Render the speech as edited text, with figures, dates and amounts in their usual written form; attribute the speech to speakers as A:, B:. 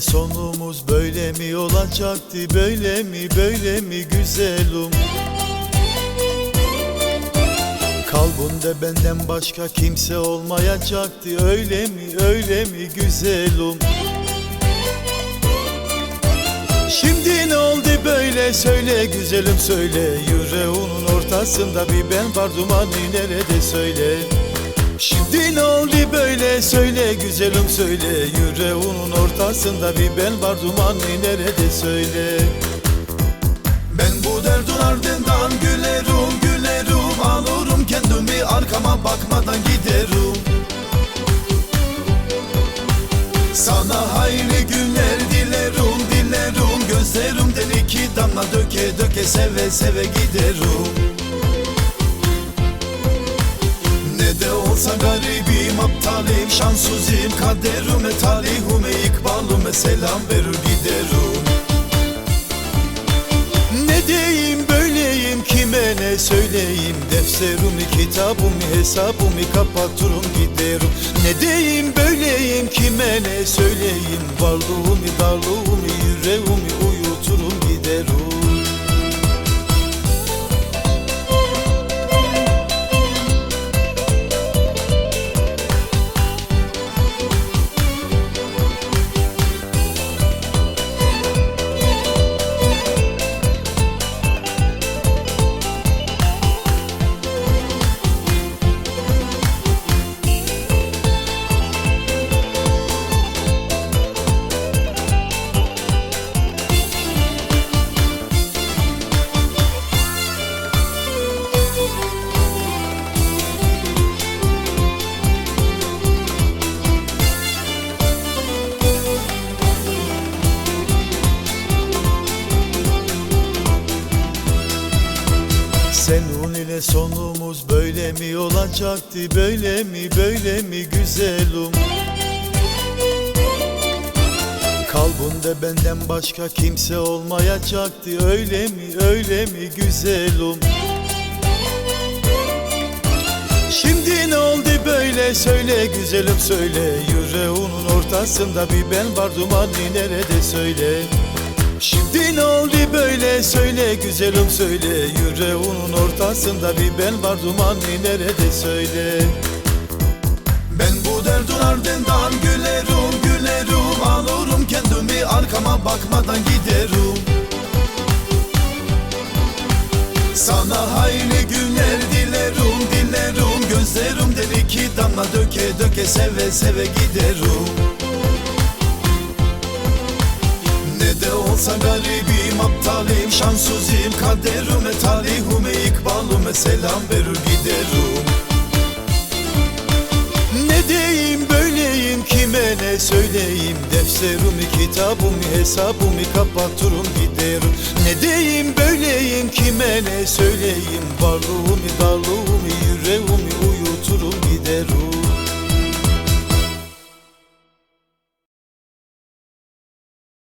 A: sonumuz böyle mi olacaktı? Böyle mi güzelim? Kalbinde benden başka kimse olmayacaktı. Öyle mi güzelim? Şimdi ne oldu böyle, söyle güzelim söyle. Yüreğinin ortasında bir ben var, dumanı nerede söyle. Şimdi ne oldu böyle, söyle güzelim söyle. Yüreğinin ortasında bir ben var, dumanı nerede söyle.
B: Ben bu derdin ardından gülerim, alırım kendimi, arkama bakmadan giderim. Sana hayırlı günler dilerim, gözlerimden iki damla döke seve giderim. Ne de olsa garibim, aptalim, şanssızım, kaderime talihime, ikbalime selam verir giderim.
A: Ne diyeyim böyleyim, kime ne söyleyeyim? Defterimi, kitabımı, hesabımı kapatırım giderim. Ne diyeyim böyleyim, kime ne söyleyeyim? Varlığımı, darlığımı, yüreğimi uyuturum giderim. Senin ile sonumuz böyle mi olacaktı? Böyle mi güzelim? Kalbinde benden başka kimse olmayacaktı. Öyle mi güzelim? Şimdi ne oldu böyle, söyle güzelim söyle. Yüreğinin ortasında bir ben var, dumanı nerede söyle. Şimdi ne oldu böyle, söyle güzelim söyle. Yüreğinin ortasında bir ben var, dumanı nerede söyle.
B: Ben bu derdin ardından gülerim, alırım kendimi, arkama bakmadan giderim. Sana hayırlı günler dilerim, gözlerimden iki damla döke seve giderim. Ne de olsa garibim, aptalim, şanssızım, kaderime talihime, ikbalime selam verir giderim.
A: Ne diyeyim böyleyim, kime ne söyleyeyim? Defterimi, kitabımı, hesabımı kapatırım giderim. Ne diyeyim böyleyim, kime ne söyleyeyim? Varlığımı, darlığımı, yüreğimi